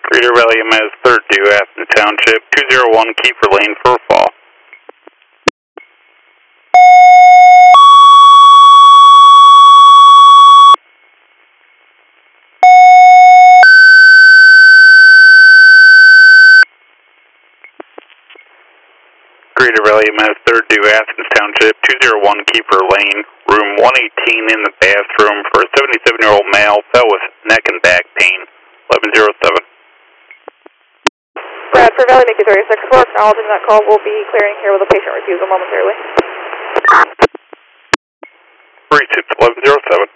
Reader Valley MS 3rd due Athens Township, 201 Kiefer Lane for a fall. Greater Valley MS 3rd due Athens Township, 201 Kiefer Lane, room 118 in the bathroom for a 77-year-old male, fell with neck and back pain, 1107. Bradford Valley, Mickey 36, we're acknowledging that call. We'll be clearing here with a patient refusal momentarily. 36 1107.